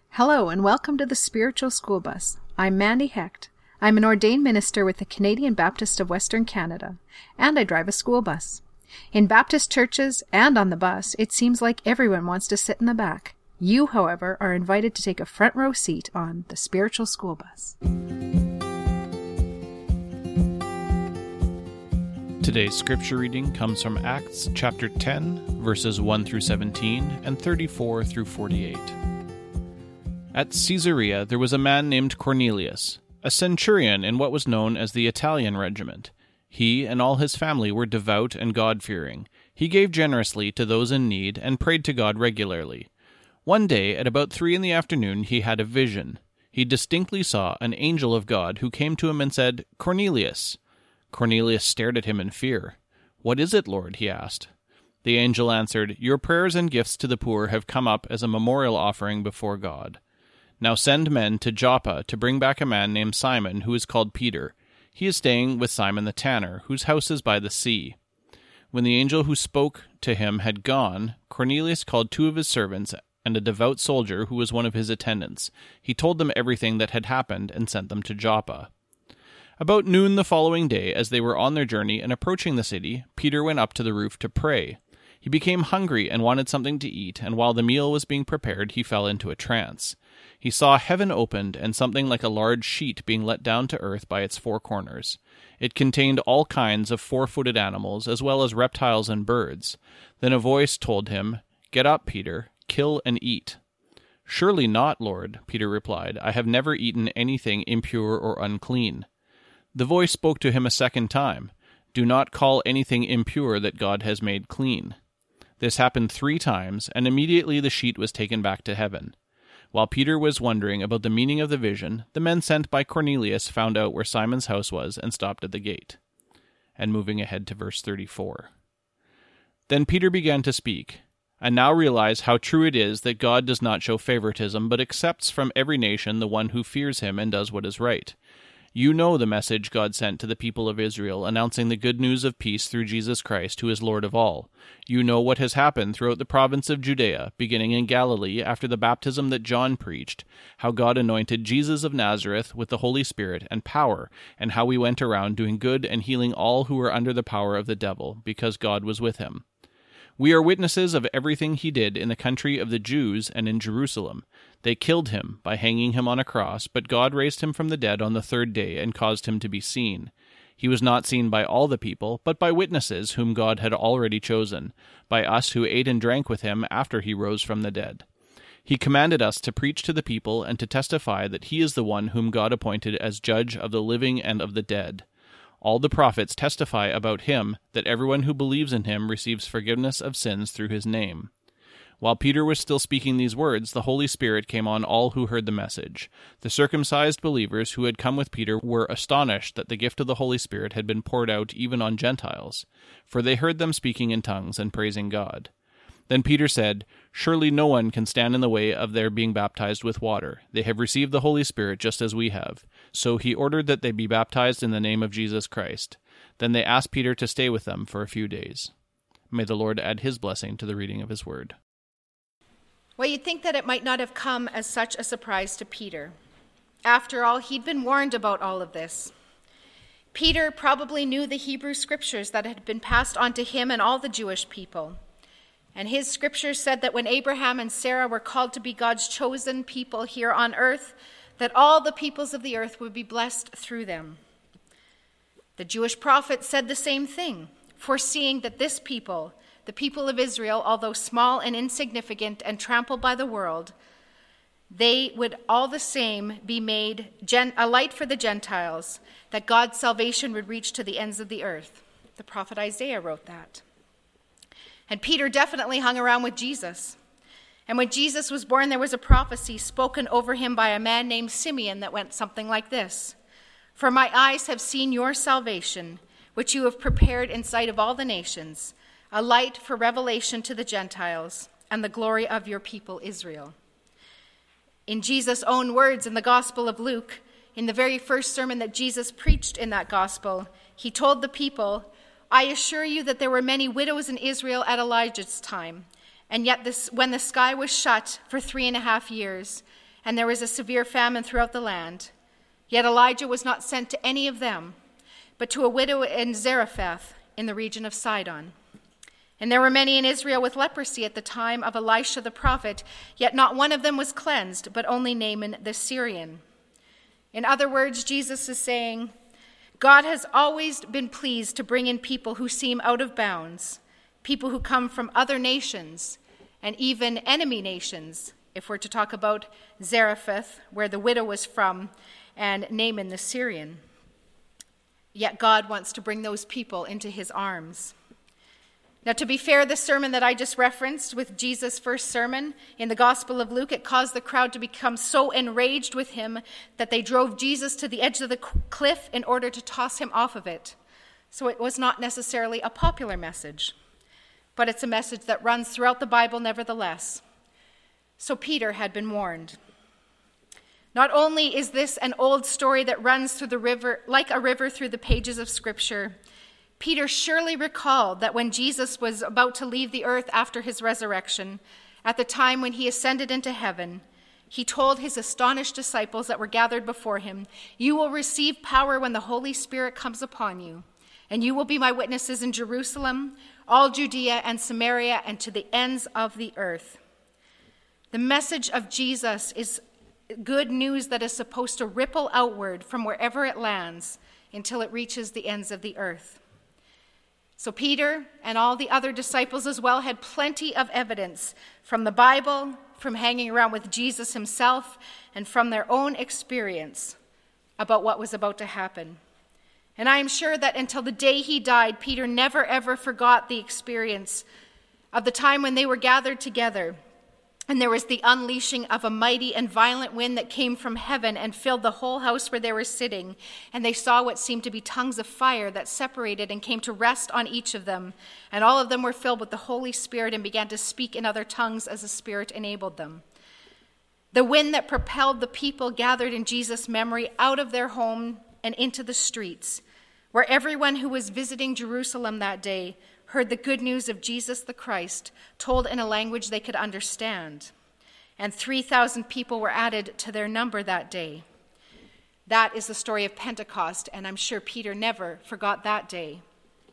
Hello and welcome to the Spiritual School Bus. I'm Mandy Hecht. I'm an ordained minister with the Canadian Baptist of Western Canada, and I drive a school bus. In Baptist churches and on the bus, it seems like everyone wants to sit in the back. You, however, are invited to take a front row seat on the Spiritual School Bus. Today's scripture reading comes from Acts chapter 10, verses 1 through 17 and 34 through 48. At Caesarea there was a man named Cornelius, a centurion in what was known as the Italian regiment. He and all his family were devout and God-fearing. He gave generously to those in need and prayed to God regularly. One day, at about 3 p.m, he had a vision. He distinctly saw an angel of God who came to him and said, "Cornelius." Cornelius stared at him in fear. "What is it, Lord?" he asked. The angel answered, "Your prayers and gifts to the poor have come up as a memorial offering before God. Now send men to Joppa to bring back a man named Simon, who is called Peter. He is staying with Simon the tanner, whose house is by the sea." When the angel who spoke to him had gone, Cornelius called 2 of his servants and a devout soldier who was one of his attendants. He told them everything that had happened and sent them to Joppa. About noon the following day, as they were on their journey and approaching the city, Peter went up to the roof to pray. He became hungry and wanted something to eat, and while the meal was being prepared, he fell into a trance. He saw heaven opened and something like a large sheet being let down to earth by its 4 corners. It contained all kinds of 4-footed animals, as well as reptiles and birds. Then a voice told him, "Get up, Peter, kill and eat." "Surely not, Lord," Peter replied. "I have never eaten anything impure or unclean." The voice spoke to him a second time. "Do not call anything impure that God has made clean." This happened 3 times, and immediately the sheet was taken back to heaven. While Peter was wondering about the meaning of the vision, the men sent by Cornelius found out where Simon's house was and stopped at the gate. And moving ahead to verse 34. Then Peter began to speak. "I now realize how true it is that God does not show favoritism, but accepts from every nation the one who fears him and does what is right. You know the message God sent to the people of Israel, announcing the good news of peace through Jesus Christ, who is Lord of all. You know what has happened throughout the province of Judea, beginning in Galilee after the baptism that John preached, how God anointed Jesus of Nazareth with the Holy Spirit and power, and how he went around doing good and healing all who were under the power of the devil, because God was with him. We are witnesses of everything he did in the country of the Jews and in Jerusalem. They killed him by hanging him on a cross, but God raised him from the dead on the 3rd day and caused him to be seen. He was not seen by all the people, but by witnesses whom God had already chosen, by us who ate and drank with him after he rose from the dead. He commanded us to preach to the people and to testify that he is the one whom God appointed as judge of the living and of the dead. All the prophets testify about him that everyone who believes in him receives forgiveness of sins through his name." While Peter was still speaking these words, the Holy Spirit came on all who heard the message. The circumcised believers who had come with Peter were astonished that the gift of the Holy Spirit had been poured out even on Gentiles, for they heard them speaking in tongues and praising God. Then Peter said, "Surely no one can stand in the way of their being baptized with water. They have received the Holy Spirit just as we have." So he ordered that they be baptized in the name of Jesus Christ. Then they asked Peter to stay with them for a few days. May the Lord add his blessing to the reading of his word. Well, you'd think that it might not have come as such a surprise to Peter. After all, he'd been warned about all of this. Peter probably knew the Hebrew scriptures that had been passed on to him and all the Jewish people. And his scriptures said that when Abraham and Sarah were called to be God's chosen people here on earth, that all the peoples of the earth would be blessed through them. The Jewish prophets said the same thing, foreseeing that this people, the people of Israel, although small and insignificant and trampled by the world, they would all the same be made a light for the Gentiles, that God's salvation would reach to the ends of the earth. The prophet Isaiah wrote that. And Peter definitely hung around with Jesus. And when Jesus was born, there was a prophecy spoken over him by a man named Simeon that went something like this: "For my eyes have seen your salvation, which you have prepared in sight of all the nations, a light for revelation to the Gentiles, and the glory of your people Israel." In Jesus' own words in the Gospel of Luke, in the very first sermon that Jesus preached in that gospel, he told the people, "I assure you that there were many widows in Israel at Elijah's time, and yet when the sky was shut for 3.5 years, and there was a severe famine throughout the land. Yet Elijah was not sent to any of them, but to a widow in Zarephath in the region of Sidon. And there were many in Israel with leprosy at the time of Elisha the prophet, yet not one of them was cleansed, but only Naaman the Syrian. In other words, Jesus is saying, God has always been pleased to bring in people who seem out of bounds, people who come from other nations, and even enemy nations, if we're to talk about Zarephath, where the widow was from, and Naaman the Syrian. Yet God wants to bring those people into his arms. Now, to be fair, the sermon that I just referenced with Jesus' first sermon in the Gospel of Luke, it caused the crowd to become so enraged with him that they drove Jesus to the edge of the cliff in order to toss him off of it. So it was not necessarily a popular message, but it's a message that runs throughout the Bible nevertheless. So Peter had been warned. Not only is this an old story that runs through the river, like a river through the pages of Scripture, Peter surely recalled that when Jesus was about to leave the earth after his resurrection, at the time when he ascended into heaven, he told his astonished disciples that were gathered before him, "You will receive power when the Holy Spirit comes upon you, and you will be my witnesses in Jerusalem, all Judea and Samaria, and to the ends of the earth." The message of Jesus is good news that is supposed to ripple outward from wherever it lands until it reaches the ends of the earth. So Peter and all the other disciples as well had plenty of evidence from the Bible, from hanging around with Jesus himself, and from their own experience about what was about to happen. And I am sure that until the day he died, Peter never ever forgot the experience of the time when they were gathered together, and there was the unleashing of a mighty and violent wind that came from heaven and filled the whole house where they were sitting. And they saw what seemed to be tongues of fire that separated and came to rest on each of them. And all of them were filled with the Holy Spirit and began to speak in other tongues as the Spirit enabled them. The wind that propelled the people gathered in Jesus' memory out of their home and into the streets, where everyone who was visiting Jerusalem that day heard the good news of Jesus the Christ, told in a language they could understand. And 3,000 people were added to their number that day. That is the story of Pentecost, and I'm sure Peter never forgot that day.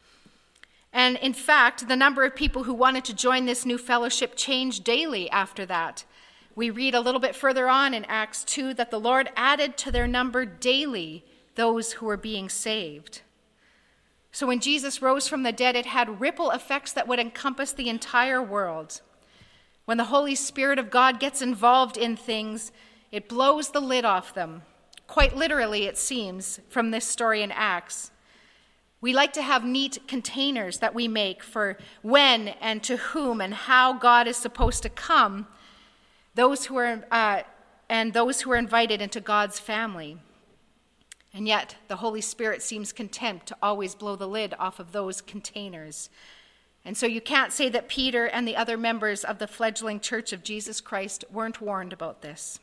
And in fact, the number of people who wanted to join this new fellowship changed daily after that. We read a little bit further on in Acts 2 that the Lord added to their number daily those who were being saved. So when Jesus rose from the dead, it had ripple effects that would encompass the entire world. When the Holy Spirit of God gets involved in things, it blows the lid off them. Quite literally, it seems, from this story in Acts. We like to have neat containers that we make for when and to whom and how God is supposed to come, those who are invited into God's family. And yet, the Holy Spirit seems content to always blow the lid off of those containers. And so you can't say that Peter and the other members of the fledgling Church of Jesus Christ weren't warned about this.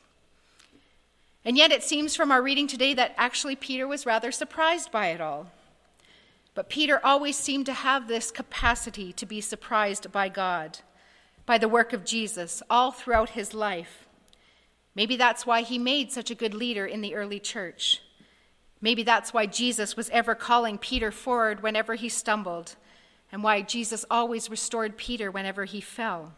And yet it seems from our reading today that actually Peter was rather surprised by it all. But Peter always seemed to have this capacity to be surprised by God, by the work of Jesus, all throughout his life. Maybe that's why he made such a good leader in the early church. Maybe that's why Jesus was ever calling Peter forward whenever he stumbled, and why Jesus always restored Peter whenever he fell.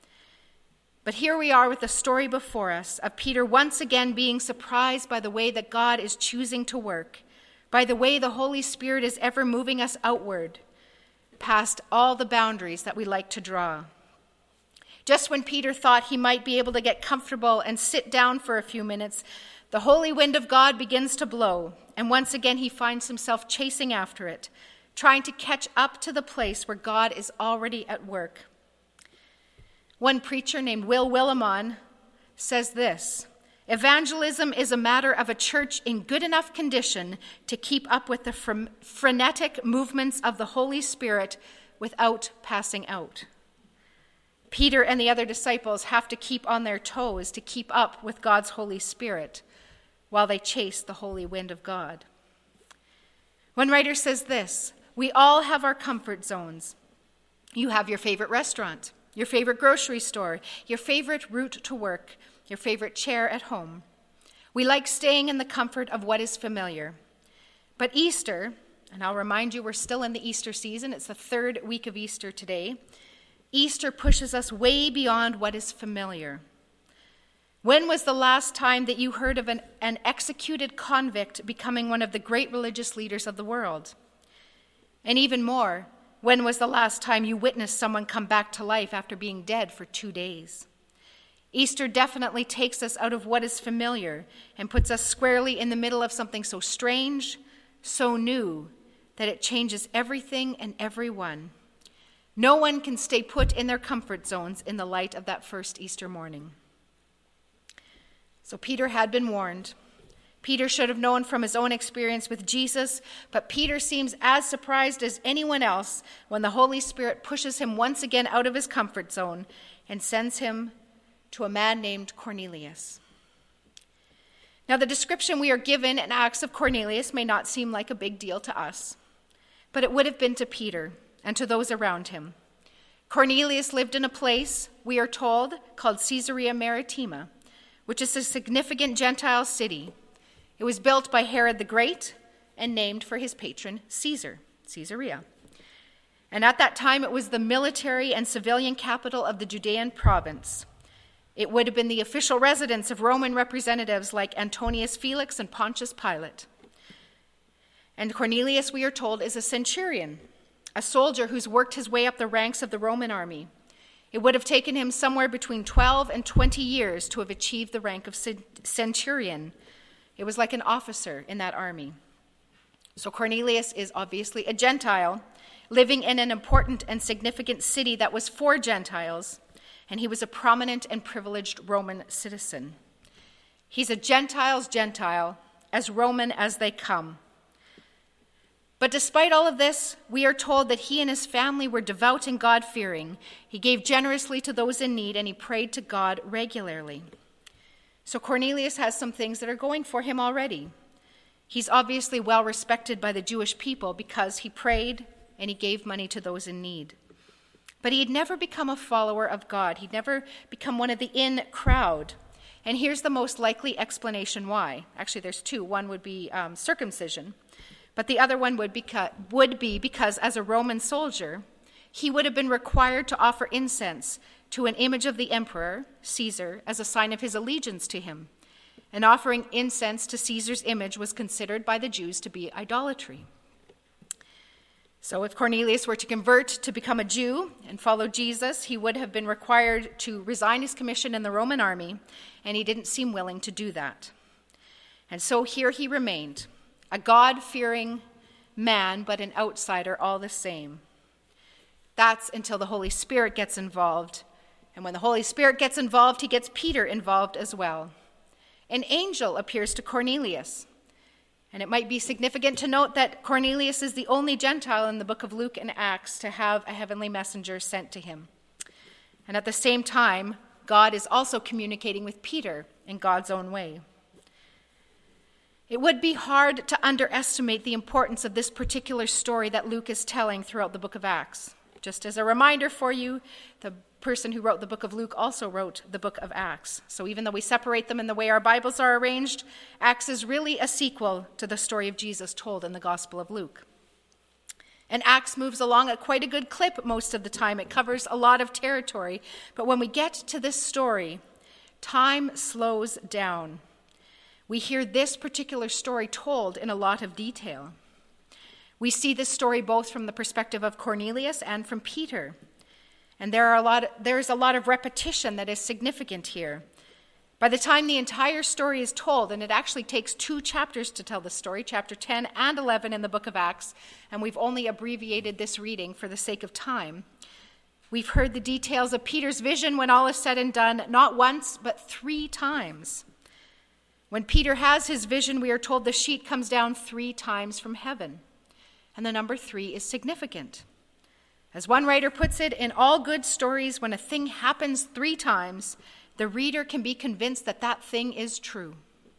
But here we are with the story before us of Peter once again being surprised by the way that God is choosing to work, by the way the Holy Spirit is ever moving us outward, past all the boundaries that we like to draw. Just when Peter thought he might be able to get comfortable and sit down for a few minutes, the holy wind of God begins to blow, and once again he finds himself chasing after it, trying to catch up to the place where God is already at work. One preacher named Will Willimon says this: "Evangelism is a matter of a church in good enough condition to keep up with the frenetic movements of the Holy Spirit without passing out." Peter and the other disciples have to keep on their toes to keep up with God's Holy Spirit while they chase the holy wind of God. One writer says this: "We all have our comfort zones. You have your favorite restaurant, your favorite grocery store, your favorite route to work, your favorite chair at home. We like staying in the comfort of what is familiar. But Easter, and I'll remind you we're still in the Easter season, it's the third week of Easter today. Easter pushes us way beyond what is familiar. When was the last time that you heard of an executed convict becoming one of the great religious leaders of the world? And even more, when was the last time you witnessed someone come back to life after being dead for 2 days? Easter definitely takes us out of what is familiar and puts us squarely in the middle of something so strange, so new, that it changes everything and everyone. No one can stay put in their comfort zones in the light of that first Easter morning. So Peter had been warned. Peter should have known from his own experience with Jesus, but Peter seems as surprised as anyone else when the Holy Spirit pushes him once again out of his comfort zone and sends him to a man named Cornelius. Now, the description we are given in Acts of Cornelius may not seem like a big deal to us, but it would have been to Peter and to those around him. Cornelius lived in a place, we are told, called Caesarea Maritima, which is a significant Gentile city. It was built by Herod the Great and named for his patron Caesar, Caesarea. And at that time, it was the military and civilian capital of the Judean province. It would have been the official residence of Roman representatives like Antonius Felix and Pontius Pilate. And Cornelius, we are told, is a centurion, a soldier who's worked his way up the ranks of the Roman army. It would have taken him somewhere between 12 and 20 years to have achieved the rank of centurion. It was like an officer in that army. So Cornelius is obviously a Gentile, living in an important and significant city that was for Gentiles, and he was a prominent and privileged Roman citizen. He's a Gentile's Gentile, as Roman as they come. But despite all of this, we are told that he and his family were devout and God-fearing. He gave generously to those in need, and he prayed to God regularly. So Cornelius has some things that are going for him already. He's obviously well respected by the Jewish people because he prayed and he gave money to those in need. But he had never become a follower of God. He'd never become one of the in crowd. And here's the most likely explanation why. Actually, there's two. One would be circumcision. But the other one would be because as a Roman soldier, he would have been required to offer incense to an image of the emperor, Caesar, as a sign of his allegiance to him. And offering incense to Caesar's image was considered by the Jews to be idolatry. So if Cornelius were to convert to become a Jew and follow Jesus, he would have been required to resign his commission in the Roman army, and he didn't seem willing to do that. And so here he remained, a God-fearing man, but an outsider all the same. That's until the Holy Spirit gets involved. And when the Holy Spirit gets involved, he gets Peter involved as well. An angel appears to Cornelius. And it might be significant to note that Cornelius is the only Gentile in the book of Luke and Acts to have a heavenly messenger sent to him. And at the same time, God is also communicating with Peter in God's own way. It would be hard to underestimate the importance of this particular story that Luke is telling throughout the book of Acts. Just as a reminder for you, the person who wrote the book of Luke also wrote the book of Acts. So even though we separate them in the way our Bibles are arranged, Acts is really a sequel to the story of Jesus told in the Gospel of Luke. And Acts moves along at quite a good clip most of the time. It covers a lot of territory. But when we get to this story, time slows down. We hear this particular story told in a lot of detail. We see this story both from the perspective of Cornelius and from Peter. And there's a lot of repetition that is significant here. By the time the entire story is told, and it actually takes 2 chapters to tell the story, chapter 10 and 11 in the book of Acts, and we've only abbreviated this reading for the sake of time. We've heard the details of Peter's vision when all is said and done, not once, but 3 times. When Peter has his vision, we are told the sheet comes down 3 times from heaven. And the number 3 is significant. As one writer puts it, in all good stories, when a thing happens 3 times, the reader can be convinced that that thing is true.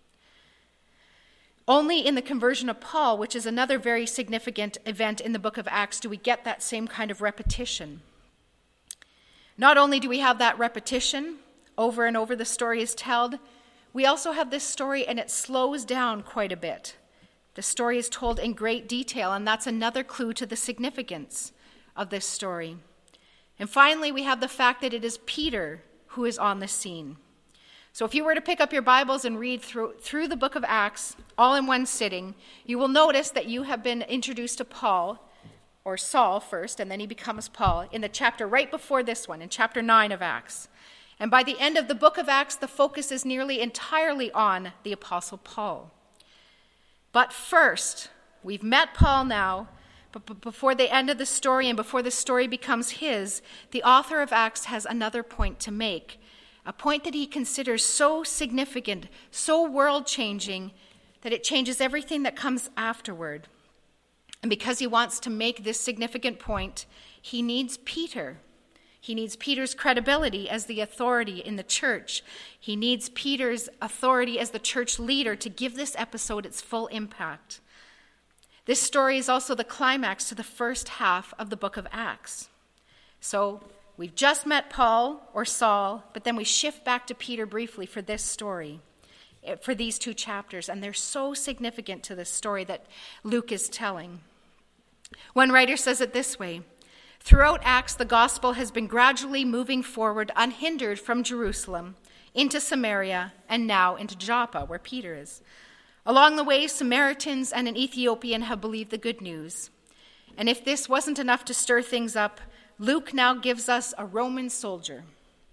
Only in the conversion of Paul, which is another very significant event in the book of Acts, do we get that same kind of repetition. Not only do we have that repetition, over and over the story is told, we also have this story and it slows down quite a bit. The story is told in great detail, and that's another clue to the significance of this story. And finally, we have the fact that it is Peter who is on the scene. So if you were to pick up your Bibles and read through the book of Acts, all in one sitting, you will notice that you have been introduced to Paul, or Saul first, and then he becomes Paul, in the chapter right before this one, in chapter 9 of Acts. And by the end of the book of Acts, the focus is nearly entirely on the Apostle Paul. But first, we've met Paul now, but before the end of the story and before the story becomes his, the author of Acts has another point to make, a point that he considers so significant, so world-changing, that it changes everything that comes afterward. And because he wants to make this significant point, he needs Peter. He needs Peter's credibility as the authority in the church. He needs Peter's authority as the church leader to give this episode its full impact. This story is also the climax to the first half of the book of Acts. So we've just met Paul or Saul, but then we shift back to Peter briefly for this story, for these 2 chapters, and they're so significant to this story that Luke is telling. One writer says it this way: throughout Acts, the gospel has been gradually moving forward unhindered from Jerusalem into Samaria and now into Joppa, where Peter is. Along the way, Samaritans and an Ethiopian have believed the good news. And if this wasn't enough to stir things up, Luke now gives us a Roman soldier.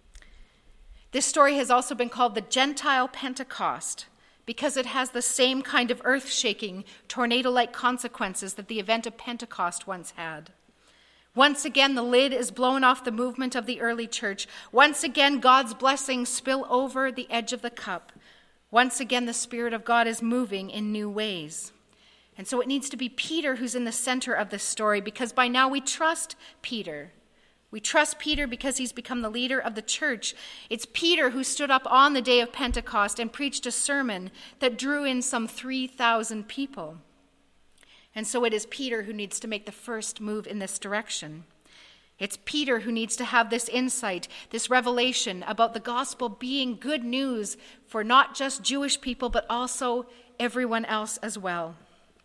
This story has also been called the Gentile Pentecost because it has the same kind of earth-shaking, tornado-like consequences that the event of Pentecost once had. Once again, the lid is blown off the movement of the early church. Once again, God's blessings spill over the edge of the cup. Once again, the Spirit of God is moving in new ways. And so it needs to be Peter who's in the center of this story, because by now we trust Peter. We trust Peter because he's become the leader of the church. It's Peter who stood up on the day of Pentecost and preached a sermon that drew in some 3,000 people. And so it is Peter who needs to make the first move in this direction. It's Peter who needs to have this insight, this revelation about the gospel being good news for not just Jewish people, but also everyone else as well.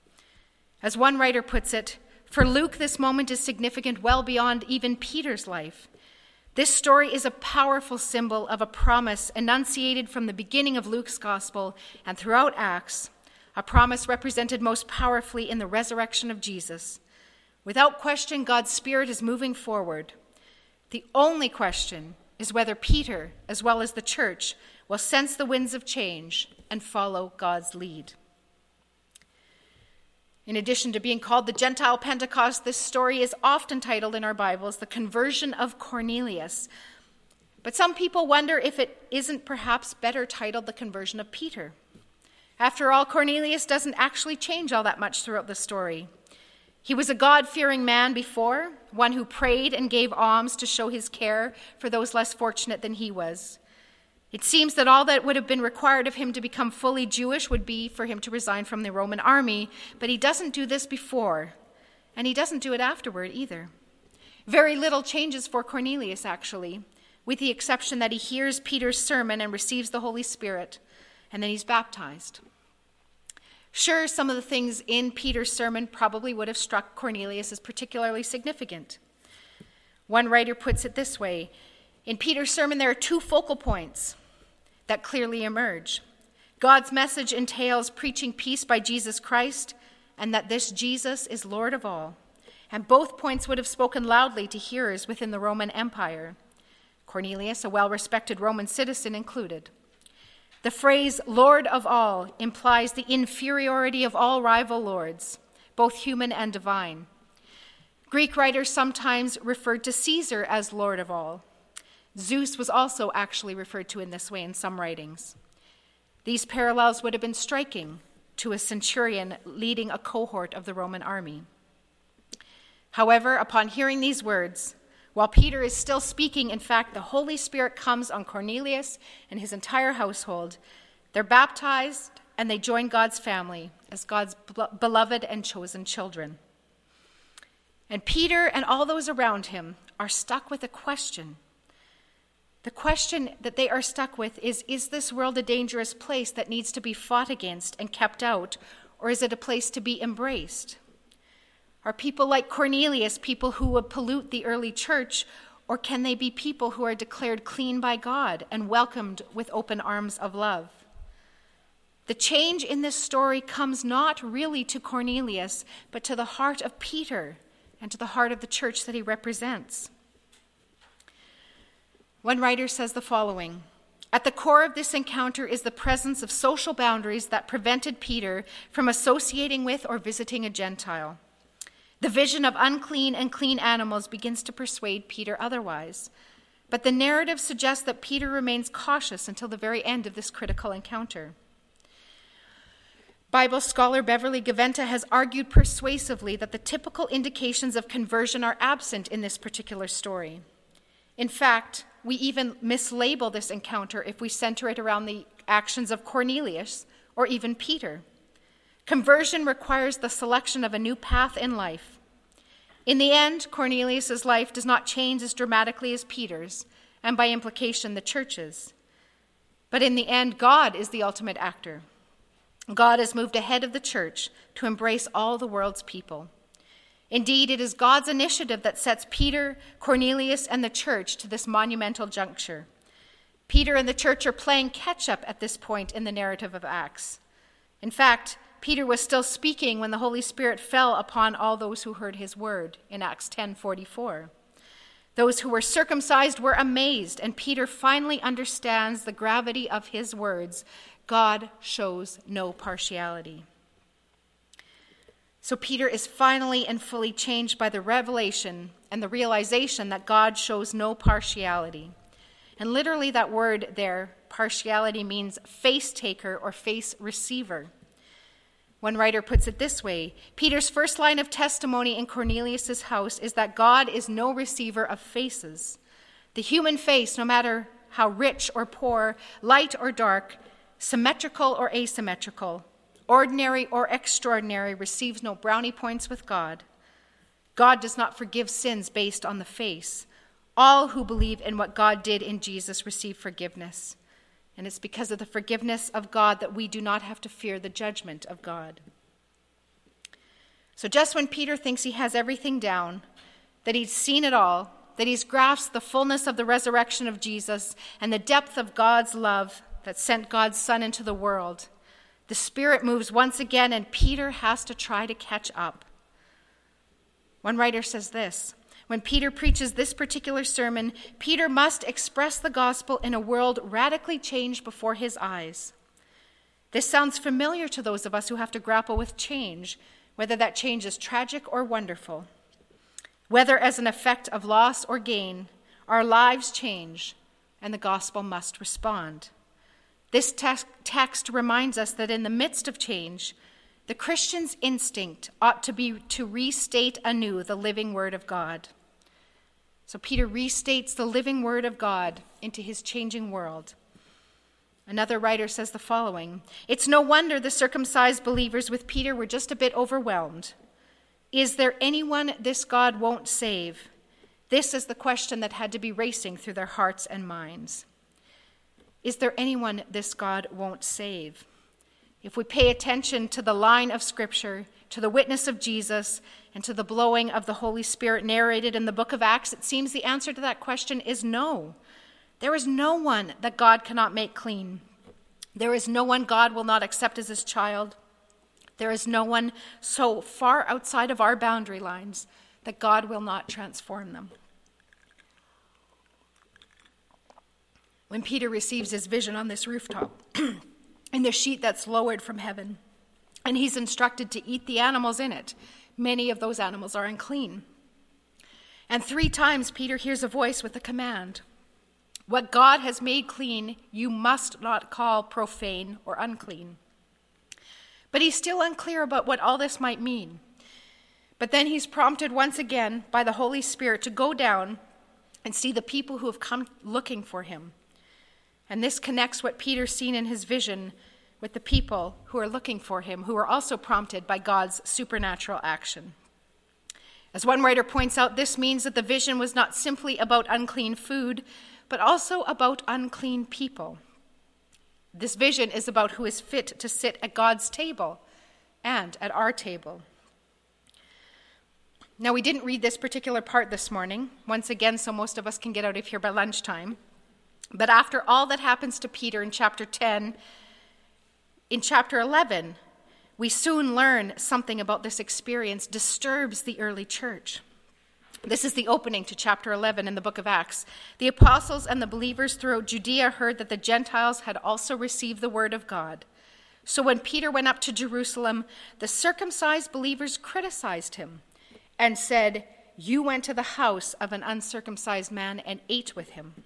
As one writer puts it, for Luke, this moment is significant well beyond even Peter's life. This story is a powerful symbol of a promise enunciated from the beginning of Luke's gospel and throughout Acts, a promise represented most powerfully in the resurrection of Jesus. Without question, God's Spirit is moving forward. The only question is whether Peter, as well as the church, will sense the winds of change and follow God's lead. In addition to being called the Gentile Pentecost, this story is often titled in our Bibles, the conversion of Cornelius. But some people wonder if it isn't perhaps better titled the conversion of Peter. After all, Cornelius doesn't actually change all that much throughout the story. He was a God-fearing man before, one who prayed and gave alms to show his care for those less fortunate than he was. It seems that all that would have been required of him to become fully Jewish would be for him to resign from the Roman army, but he doesn't do this before, and he doesn't do it afterward either. Very little changes for Cornelius, actually, with the exception that he hears Peter's sermon and receives the Holy Spirit, and then he's baptized. Sure, some of the things in Peter's sermon probably would have struck Cornelius as particularly significant. One writer puts it this way: in Peter's sermon, there are 2 focal points that clearly emerge. God's message entails preaching peace by Jesus Christ, and that this Jesus is Lord of all. And both points would have spoken loudly to hearers within the Roman Empire, Cornelius, a well-respected Roman citizen, included. The phrase Lord of all implies the inferiority of all rival lords, both human and divine. Greek writers sometimes referred to Caesar as Lord of all. Zeus was also actually referred to in this way in some writings. These parallels would have been striking to a centurion leading a cohort of the Roman army. However, upon hearing these words, while Peter is still speaking, in fact, the Holy Spirit comes on Cornelius and his entire household. They're baptized and they join God's family as God's beloved and chosen children. And Peter and all those around him are stuck with a question. The question that they are stuck with is this world a dangerous place that needs to be fought against and kept out, or is it a place to be embraced? Are people like Cornelius people who would pollute the early church, or can they be people who are declared clean by God and welcomed with open arms of love? The change in this story comes not really to Cornelius, but to the heart of Peter and to the heart of the church that he represents. One writer says the following: "At the core of this encounter is the presence of social boundaries that prevented Peter from associating with or visiting a Gentile. The vision of unclean and clean animals begins to persuade Peter otherwise, but the narrative suggests that Peter remains cautious until the very end of this critical encounter." Bible scholar Beverly Gaventa has argued persuasively that the typical indications of conversion are absent in this particular story. In fact, we even mislabel this encounter if we center it around the actions of Cornelius or even Peter. Conversion requires the selection of a new path in life. In the end, Cornelius' life does not change as dramatically as Peter's, and by implication, the church's. But in the end, God is the ultimate actor. God has moved ahead of the church to embrace all the world's people. Indeed, it is God's initiative that sets Peter, Cornelius, and the church to this monumental juncture. Peter and the church are playing catch-up at this point in the narrative of Acts. In fact, Peter was still speaking when the Holy Spirit fell upon all those who heard his word in Acts 10:44. Those who were circumcised were amazed, and Peter finally understands the gravity of his words. God shows no partiality. So Peter is finally and fully changed by the revelation and the realization that God shows no partiality. And literally that word there, partiality, means face taker or face receiver. One writer puts it this way: Peter's first line of testimony in Cornelius' house is that God is no receiver of faces. The human face, no matter how rich or poor, light or dark, symmetrical or asymmetrical, ordinary or extraordinary, receives no brownie points with God. God does not forgive sins based on the face. All who believe in what God did in Jesus receive forgiveness. And it's because of the forgiveness of God that we do not have to fear the judgment of God. So just when Peter thinks he has everything down, that he's seen it all, that he's grasped the fullness of the resurrection of Jesus and the depth of God's love that sent God's Son into the world, the Spirit moves once again, and Peter has to try to catch up. One writer says this: when Peter preaches this particular sermon, Peter must express the gospel in a world radically changed before his eyes. This sounds familiar to those of us who have to grapple with change, whether that change is tragic or wonderful. Whether as an effect of loss or gain, our lives change, and the gospel must respond. This text reminds us that in the midst of change, the Christian's instinct ought to be to restate anew the living word of God. So Peter restates the living word of God into his changing world. Another writer says the following: it's no wonder the circumcised believers with Peter were just a bit overwhelmed. Is there anyone this God won't save? This is the question that had to be racing through their hearts and minds. Is there anyone this God won't save? If we pay attention to the line of Scripture, to the witness of Jesus, and to the blowing of the Holy Spirit narrated in the book of Acts, it seems the answer to that question is no. There is no one that God cannot make clean. There is no one God will not accept as his child. There is no one so far outside of our boundary lines that God will not transform them. When Peter receives his vision on this rooftop, in the sheet that's lowered from heaven, and he's instructed to eat the animals in it, many of those animals are unclean. And 3 times Peter hears a voice with a command: what God has made clean, you must not call profane or unclean. But he's still unclear about what all this might mean. But then he's prompted once again by the Holy Spirit to go down and see the people who have come looking for him. And this connects what Peter's seen in his vision with the people who are looking for him, who are also prompted by God's supernatural action. As one writer points out, this means that the vision was not simply about unclean food, but also about unclean people. This vision is about who is fit to sit at God's table and at our table. Now, we didn't read this particular part this morning, once again, so most of us can get out of here by lunchtime. But after all that happens to Peter in chapter 10, in chapter 11, we soon learn something about this experience disturbs the early church. This is the opening to chapter 11 in the book of Acts. The apostles and the believers throughout Judea heard that the Gentiles had also received the word of God. So when Peter went up to Jerusalem, the circumcised believers criticized him and said, "You went to the house of an uncircumcised man and ate with him."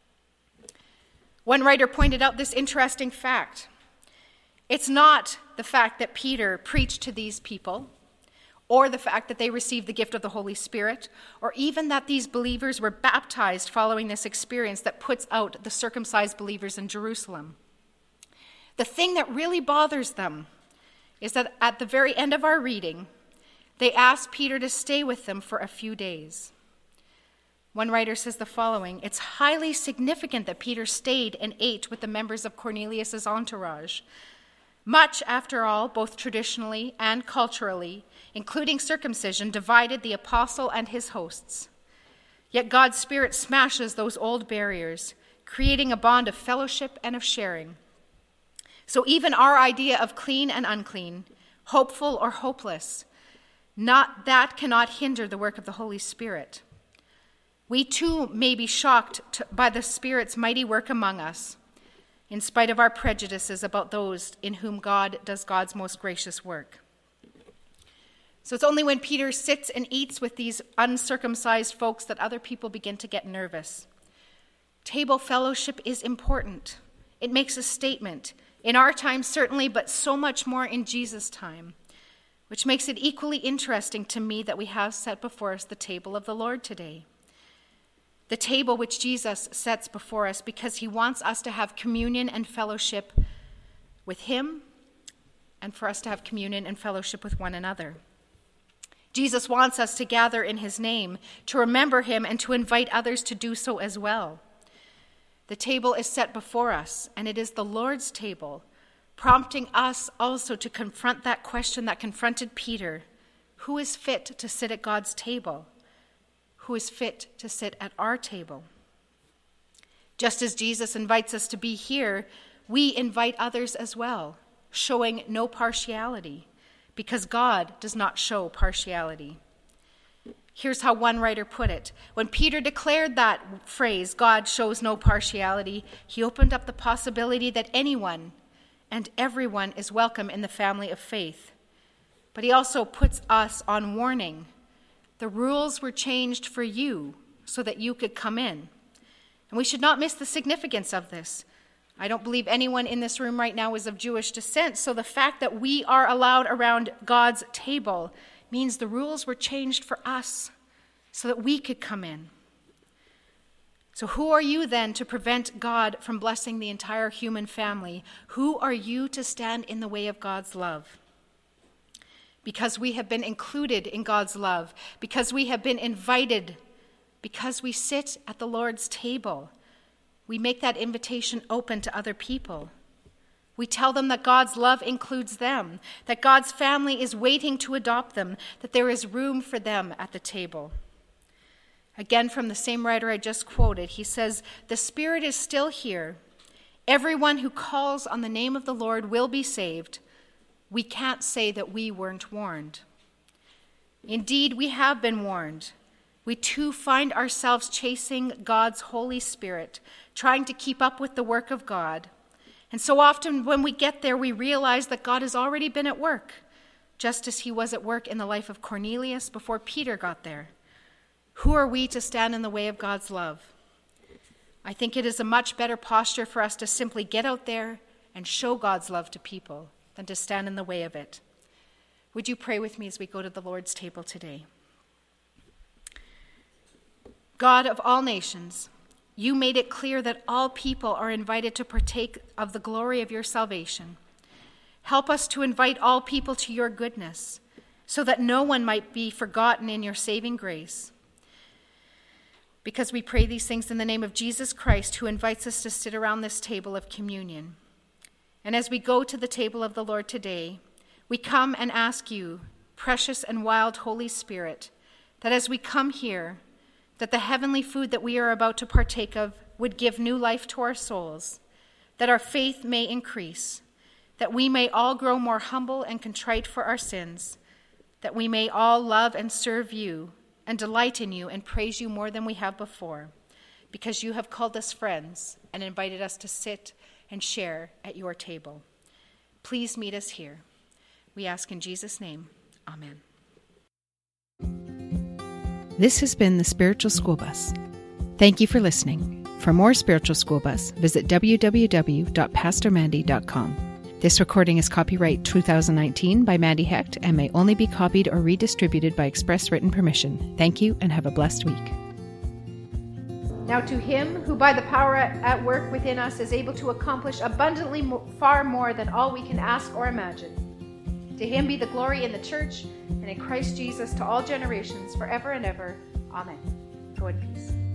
One writer pointed out this interesting fact. It's not the fact that Peter preached to these people, or the fact that they received the gift of the Holy Spirit, or even that these believers were baptized following this experience that puts out the circumcised believers in Jerusalem. The thing that really bothers them is that at the very end of our reading, they asked Peter to stay with them for a few days. One writer says the following: "It's highly significant that Peter stayed and ate with the members of Cornelius' entourage. Much, after all, both traditionally and culturally, including circumcision, divided the apostle and his hosts. Yet God's Spirit smashes those old barriers, creating a bond of fellowship and of sharing. So even our idea of clean and unclean, hopeful or hopeless, that cannot hinder the work of the Holy Spirit. We too may be shocked by the Spirit's mighty work among us, in spite of our prejudices about those in whom God does God's most gracious work." So it's only when Peter sits and eats with these uncircumcised folks that other people begin to get nervous. Table fellowship is important. It makes a statement. In our time, certainly, but so much more in Jesus' time, which makes it equally interesting to me that we have set before us the table of the Lord today. The table which Jesus sets before us because he wants us to have communion and fellowship with him and for us to have communion and fellowship with one another. Jesus wants us to gather in his name, to remember him, and to invite others to do so as well. The table is set before us, and it is the Lord's table, prompting us also to confront that question that confronted Peter: who is fit to sit at God's table? Who is fit to sit at our table? Just as Jesus invites us to be here, we invite others as well, showing no partiality, because God does not show partiality. Here's how one writer put it. When Peter declared that phrase, "God shows no partiality," he opened up the possibility that anyone and everyone is welcome in the family of faith. But he also puts us on warning. The rules were changed for you so that you could come in. And we should not miss the significance of this. I don't believe anyone in this room right now is of Jewish descent, so the fact that we are allowed around God's table means the rules were changed for us so that we could come in. So who are you then to prevent God from blessing the entire human family? Who are you to stand in the way of God's love? Because we have been included in God's love, because we have been invited, because we sit at the Lord's table, we make that invitation open to other people. We tell them that God's love includes them, that God's family is waiting to adopt them, that there is room for them at the table. Again, from the same writer I just quoted, he says, "The Spirit is still here. Everyone who calls on the name of the Lord will be saved. We can't say that we weren't warned." Indeed, we have been warned. We too find ourselves chasing God's Holy Spirit, trying to keep up with the work of God. And so often when we get there, we realize that God has already been at work, just as he was at work in the life of Cornelius before Peter got there. Who are we to stand in the way of God's love? I think it is a much better posture for us to simply get out there and show God's love to people than to stand in the way of it. Would you pray with me as we go to the Lord's table today? God of all nations, you made it clear that all people are invited to partake of the glory of your salvation. Help us to invite all people to your goodness, so that no one might be forgotten in your saving grace. because we pray these things in the name of Jesus Christ, who invites us to sit around this table of communion. And as we go to the table of the Lord today, we come and ask you, precious and wild Holy Spirit, that as we come here, that the heavenly food that we are about to partake of would give new life to our souls, that our faith may increase, that we may all grow more humble and contrite for our sins, that we may all love and serve you and delight in you and praise you more than we have before, because you have called us friends and invited us to sit and share at your table. Please meet us here. We ask in Jesus' name, amen. This has been the Spiritual School Bus. Thank you for listening. For more Spiritual School Bus, visit www.pastormandy.com. This recording is copyright 2019 by Mandy Hecht and may only be copied or redistributed by express written permission. Thank you and have a blessed week. Now to him who by the power at work within us is able to accomplish abundantly far more than all we can ask or imagine. To him be the glory in the church and in Christ Jesus to all generations forever and ever. Amen. Go in peace.